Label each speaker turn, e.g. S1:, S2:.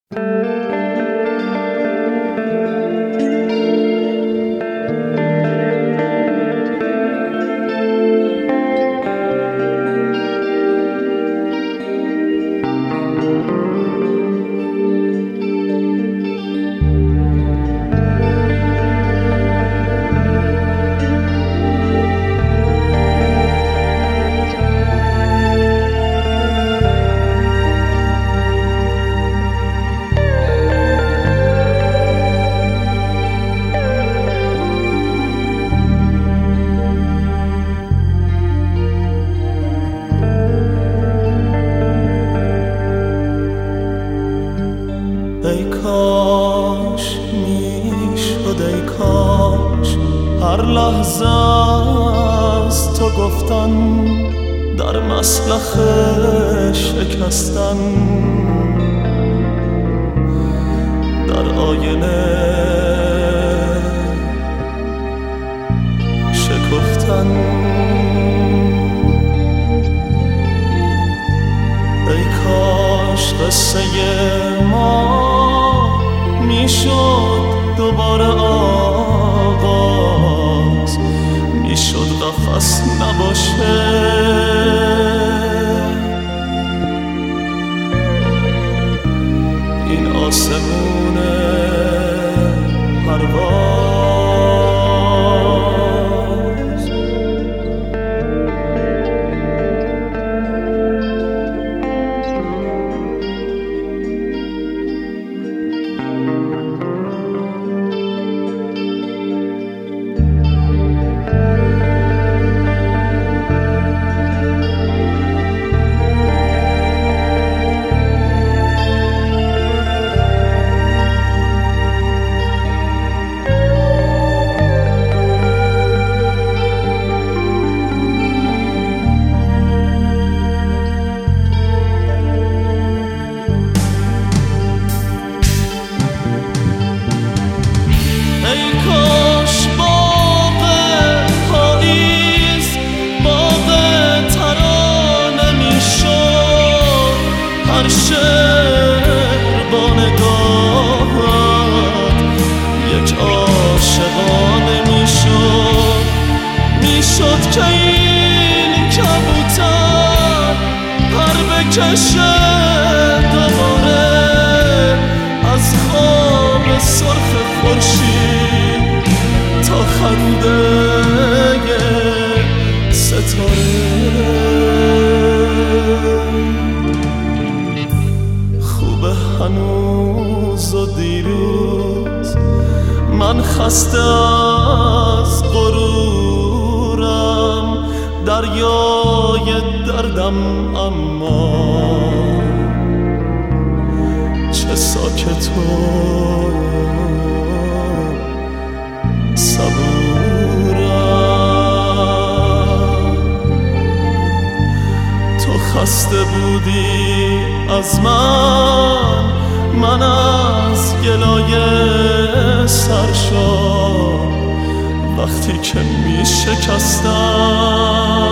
S1: ای کاش میشد، ای کاش هر لحظه از تو گفتن در مسلخ شکستن، در آینه شکفتن. ای کاش قصه ما میشد دوباره آغاز، میشد قفس نباشه، این آسمون پرواز. هر شعر با نگاهت یک عاشقانه میشد که این کبوتر پر بکشه دوباره از خواب سرخ خورشید تا خنده ستاره. هنوز و دیروز من خسته از غرورم، دریای دردم اما چه ساکت و صبورم. تو خسته بودی از من از گلایه سرشار وقتی که می شکستم.